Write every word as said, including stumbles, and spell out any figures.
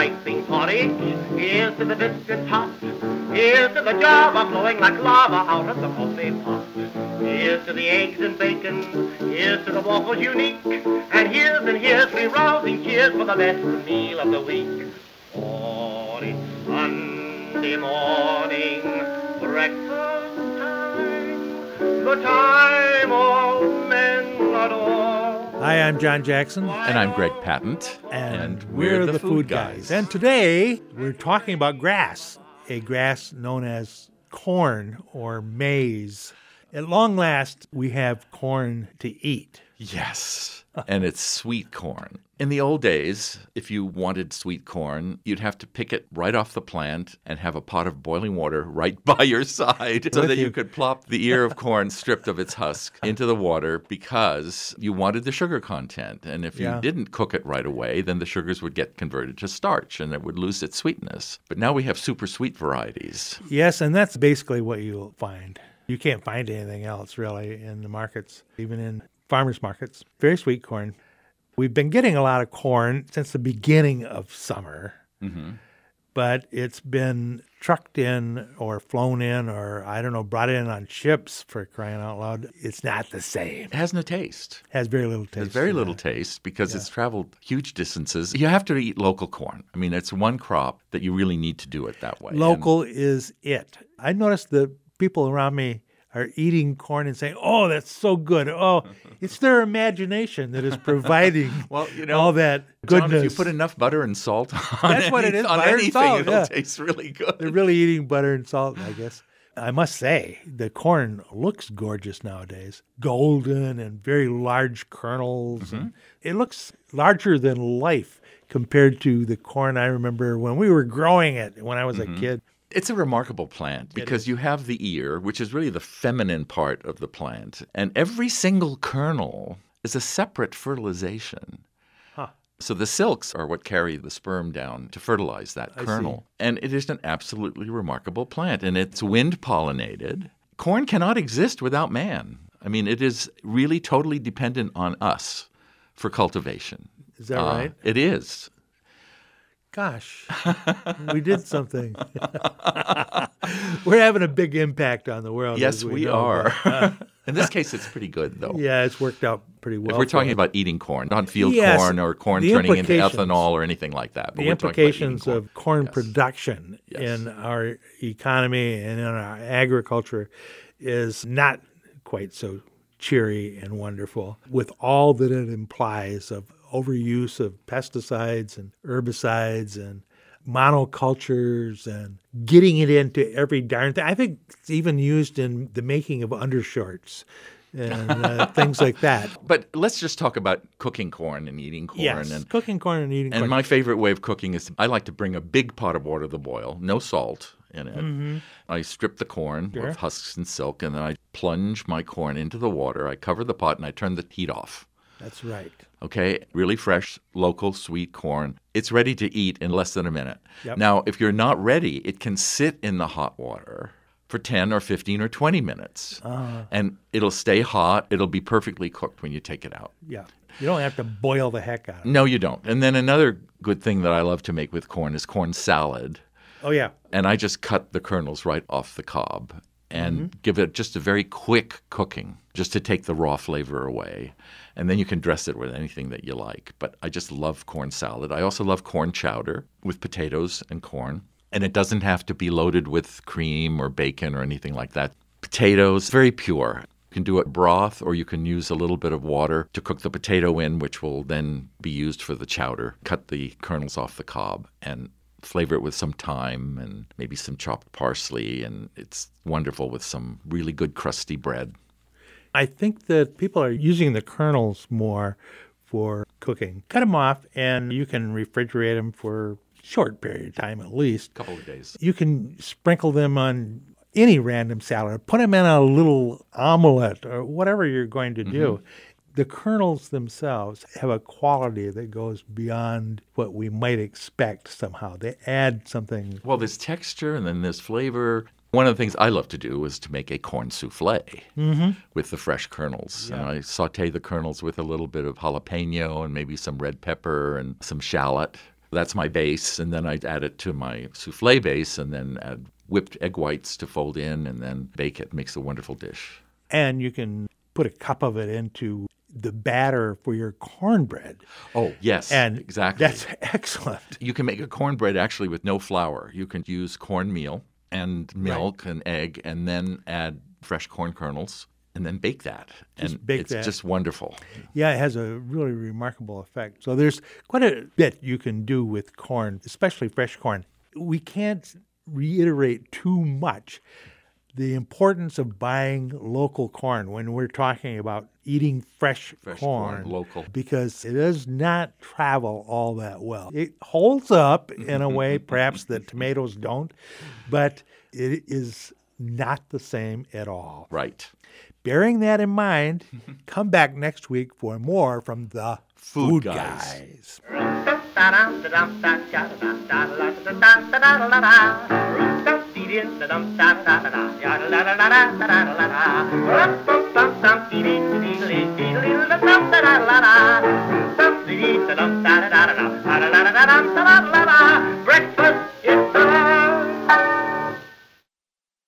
piping porridge. Here's to the biscuits hot. Here's to the java flowing like lava out of the coffee pot. Here's to the eggs and bacon. Here's to the waffles unique. And here's and here's three rousing cheers for the best meal of the week. Oh, it's Sunday morning, breakfast time, the time all men adore. Hi, I'm John Jackson. And I'm Greg Patent. And, and we're, we're the, the Food, food guys. guys. And today, we're talking about grass, a grass known as corn or maize. At long last, we have corn to eat. Yes, and it's sweet corn. In the old days, if you wanted sweet corn, you'd have to pick it right off the plant and have a pot of boiling water right by your side so that you could plop the ear of corn stripped of its husk into the water because you wanted the sugar content. And if you yeah. didn't cook it right away, then the sugars would get converted to starch and it would lose its sweetness. But now we have super sweet varieties. Yes, and that's basically what you'll find. You can't find anything else really in the markets, even in farmers markets. Very sweet corn. We've been getting a lot of corn since the beginning of summer, mm-hmm. but it's been trucked in or flown in or, I don't know, brought in on ships for crying out loud. It's not the same. It has no taste. It has very little taste. It has very little that. taste because yeah. it's traveled huge distances. You have to eat local corn. I mean, it's one crop that you really need to do it that way. Local and is it. I noticed the people around me are eating corn and saying, oh, that's so good. Oh, it's their imagination that is providing well, you know, all that goodness. John, if you put enough butter and salt on, that's any, what it is. on butter anything, and salt, it'll yeah. taste really good. They're really eating butter and salt, I guess. I must say, the corn looks gorgeous nowadays. Golden and very large kernels. Mm-hmm. And it looks larger than life compared to the corn I remember when we were growing it when I was mm-hmm. a kid. It's a remarkable plant because you have the ear, which is really the feminine part of the plant, and every single kernel is a separate fertilization. Huh. So the silks are what carry the sperm down to fertilize that I kernel. see. And it is an absolutely remarkable plant, and it's wind-pollinated. Corn cannot exist without man. I mean, it is really totally dependent on us for cultivation. Is that uh, right? It is. Gosh, we did something. We're having a big impact on the world. Yes, we, we know, are. But, uh, in this case, it's pretty good, though. Yeah, it's worked out pretty well. If we're talking about eating corn, not field yes, corn or corn turning into ethanol or anything like that. But the implications corn. of corn yes. production yes. in our economy and in our agriculture is not quite so cheery and wonderful with all that it implies of overuse of pesticides and herbicides and monocultures and getting it into every darn thing. I think it's even used in the making of undershorts and uh, things like that. But let's just talk about cooking corn and eating corn. Yes, and, cooking corn and eating and corn. And my favorite way of cooking is I like to bring a big pot of water to the boil, no salt in it. Mm-hmm. I strip the corn sure. of husks and silk, and then I plunge my corn into the water. I cover the pot, and I turn the heat off. That's right. Okay, really fresh, local, sweet corn. It's ready to eat in less than a minute. Yep. Now, if you're not ready, it can sit in the hot water for ten or fifteen or twenty minutes. Uh, and it'll stay hot. It'll be perfectly cooked when you take it out. Yeah. You don't have to boil the heck out of it. No, you don't. And then another good thing that I love to make with corn is corn salad. Oh, yeah. And I just cut the kernels right off the cob and mm-hmm. give it just a very quick cooking just to take the raw flavor away. And then you can dress it with anything that you like. But I just love corn salad. I also love corn chowder with potatoes and corn. And it doesn't have to be loaded with cream or bacon or anything like that. Potatoes, very pure. You can do it broth, or you can use a little bit of water to cook the potato in, which will then be used for the chowder. Cut the kernels off the cob and flavor it with some thyme and maybe some chopped parsley. And it's wonderful with some really good crusty bread. I think that people are using the kernels more for cooking. Cut them off, and you can refrigerate them for a short period of time at least. A couple of days. You can sprinkle them on any random salad, put them in a little omelet or whatever you're going to do. Mm-hmm. The kernels themselves have a quality that goes beyond what we might expect somehow. They add something. Well, there's texture and then there's flavor. One of the things I love to do is to make a corn souffle mm-hmm. with the fresh kernels. Yeah. And I saute the kernels with a little bit of jalapeno and maybe some red pepper and some shallot. That's my base, and then I add it to my souffle base, and then add whipped egg whites to fold in, and then bake it. Makes a wonderful dish. And you can put a cup of it into the batter for your cornbread. Oh, yes, And exactly. that's excellent. You can make a cornbread actually with no flour. You can use cornmeal and milk and egg, and then add fresh corn kernels, and then bake that. Just and bake it's that. just wonderful. Yeah, it has a really remarkable effect. So there's quite a bit you can do with corn, especially fresh corn. We can't reiterate too much the importance of buying local corn when we're talking about eating fresh, Fresh corn, corn, local. because it does not travel all that well. It holds up in a way perhaps that tomatoes don't, but it is not the same at all. Right. Bearing that in mind, come back next week for more from the Food Food Guys. Guys. Da